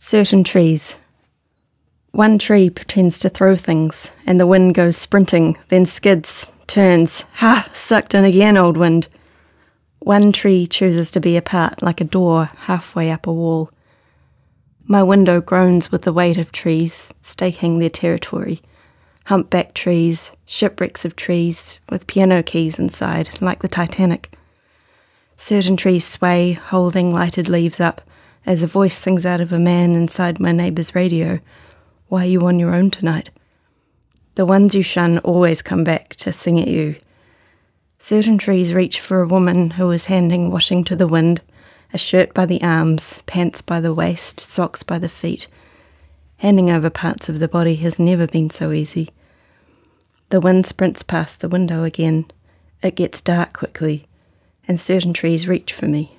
Certain trees. One tree pretends to throw things, and the wind goes sprinting, then skids, turns. Ha! Sucked in again, old wind. One tree chooses to be apart like a door halfway up a wall. My window groans with the weight of trees, staking their territory. Humpback trees, shipwrecks of trees, with piano keys inside, like the Titanic. Certain trees sway, holding lighted leaves up, as a voice sings out of a man inside my neighbour's radio. Why are you on your own tonight? The ones you shun always come back to sing at you. Certain trees reach for a woman who is handing washing to the wind, a shirt by the arms, pants by the waist, socks by the feet. Handing over parts of the body has never been so easy. The wind sprints past the window again. It gets dark quickly, and certain trees reach for me.